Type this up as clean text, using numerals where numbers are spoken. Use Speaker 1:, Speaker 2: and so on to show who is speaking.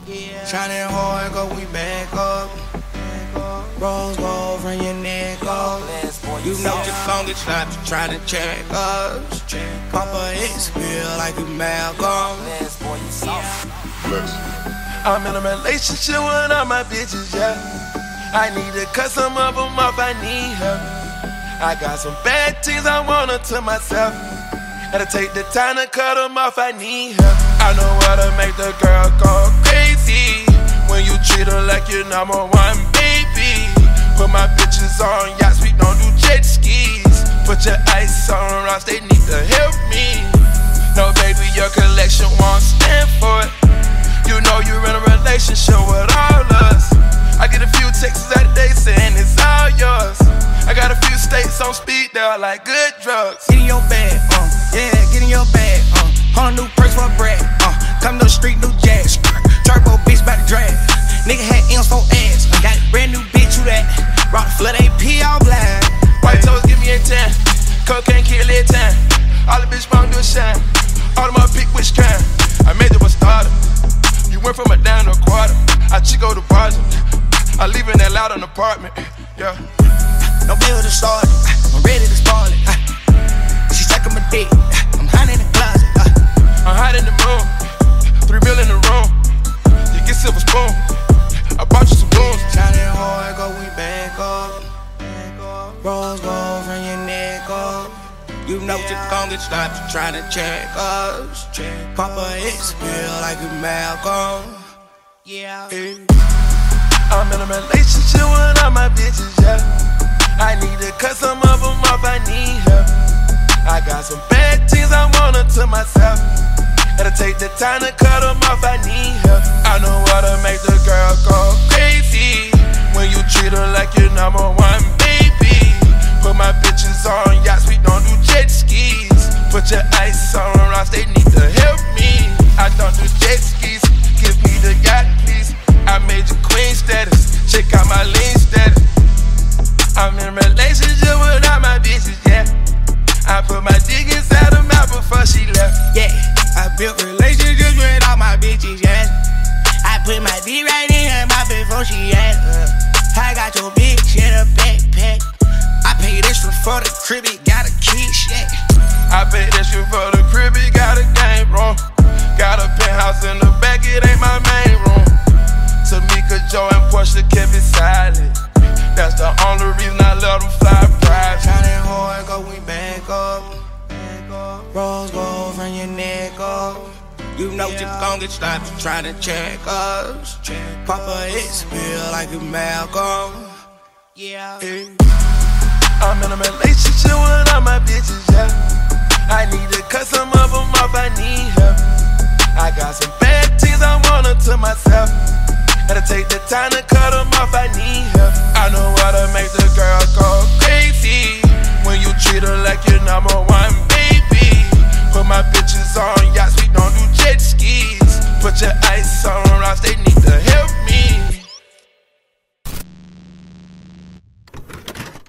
Speaker 1: Shining hard, go we back up. Rose gold from your neck up. You know you gon' get slapped trying to check us. Papa X feel like you Malcolm.
Speaker 2: I'm in a relationship with all my bitches, yeah. I need to cut some of them off, I need help. I got some bad things I want to myself. Gotta take the time to cut them off, I need help. I know how to make the girl go crazy when you treat her like your number one baby. Put my bitches on yachts, we don't do jet skis. Put your ice on rocks, they need to help me. No baby, your collection won't stand for it. You know you're in a relationship with all us. I get a few texts out of day saying it's all yours. I got a few states on speed, they're like good drugs.
Speaker 1: Get in your bag, yeah, get in your bag, Whole new purse for a bread, come to the street, new jazz. Turbo bitch bout to drag. Nigga had M's for ass. Got a brand new bitch, who that? Rock the flood AP all black.
Speaker 2: White toes give me a 10. Cocaine kill it 10. All the bitch won't do a shine. All of my pick which kind. I made you a starter. You went from a down to a quarter. I Chico the project. I live in that loud an apartment. Yeah.
Speaker 1: No bill to start it. I'm ready to spoil it. She sucking my dick. I'm hiding in the closet.
Speaker 2: I'm hot in the moon. 3 mil in the room. You get silver spoon. I bought you some booze.
Speaker 1: Shining hard, go we back up. Rose gold from your neck up. You know you gon' get slapped trying to check us. Papa X feel like you Malcolm. Yeah.
Speaker 2: I'm in a relationship with all my bitches, yeah. I need to cut some of them off, I need help. I got some bad things I want to myself. Gotta take the time to cut them off, I need help. I know how to make the girl go crazy when you treat her like your number one baby. Put my bitches on yachts, we don't do jet skis. Put your ice on rocks, they need to help me. I don't do jet skis, give me the yacht please. I made you queen status, check out my lean status. I'm in a relationship with all my bitches, yeah. I put my dick inside her mouth before she left.
Speaker 1: Yeah, I built relationships with all my bitches, yeah. I put my dick right in her mouth before she asked. I got your bitch in a backpack. I paid extra for the crib, it got a kiss, yeah.
Speaker 2: I paid extra for the crib, it got a game room. Got a penthouse in the back, it ain't my main room. Tamika, Joe, and Portia kept it silent. That's the only reason I let them fly private.
Speaker 1: Shining hard, go we back up. Rose gold from your neck up. You know you gon' get slapped trying to check us. Papa X feel like you Malcolm. Yeah.
Speaker 2: I'm in a relationship with all my bitches, yeah. I need to cut some of them off, I need help. I got some bad things I want to myself. Gotta take the time to cut them off, I need help. I know how to make the girl go crazy when you treat her like your number one baby. Put my